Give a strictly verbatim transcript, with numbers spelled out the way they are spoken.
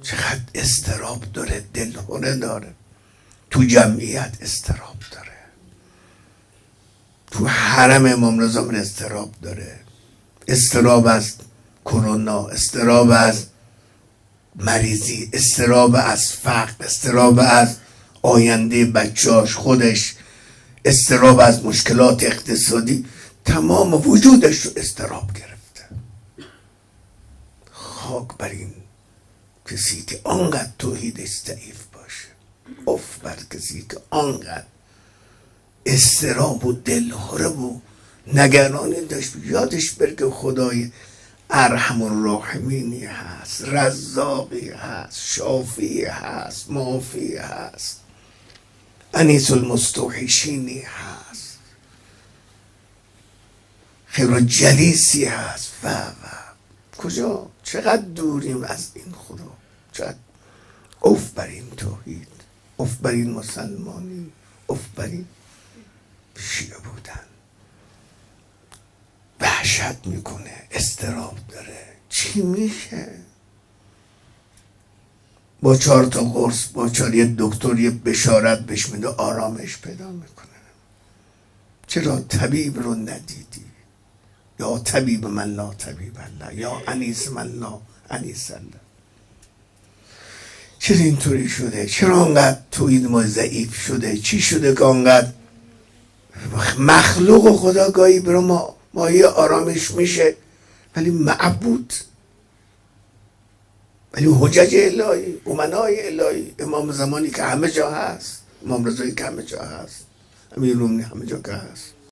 چقدر استراب داره، دلهره داره، تو جمعیت استراب داره، تو حرم امام رضا من استراب داره، استراب از کرونا، استراب از مریضی، استراب از فقر، استراب از آینده بچهاش، خودش، استراب از مشکلات اقتصادی، تمام وجودش رو استراب گرفته. خاک بر این کسی که آنقدر توحیدش ضعیف باشه، اف بر کسی که آنقدر استراب و دلهره و نگرانی داشت. یادش بره که خدای ارحم الراحمینی هست، رزاقی هست، شافی هست، معافی هست، انیس المستوحشینی هست، خیر جلیسی هست و و کجا چقدر دوریم از این خدا. چقدر اف بر این توحید، اف بر این مسلمانی، اف بر این شیعه بودن. وحشت میکنه، استراب داره. چی میشه؟ با چهار تا قرص، با چهار یه دکتر یه بشارت بهش میده، آرامش پیدا میکنه. چرا طبیب رو ندیدی؟ یا طبیب من لا طبیب الله، یا انیس من لا انیس الله. چرا اینطوری شده؟ چرا انقدر توحید ما ضعیف شده؟ چی شده که انقدر مخلوق خدا گاهی برو ما مایه آرامش میشه، ولی معبود، ولی حجج الهی، امنای الهی، امام زمانی که همه جا هست، امام رضایی که همه جا هست، امیرالمومنین همه جا که هست،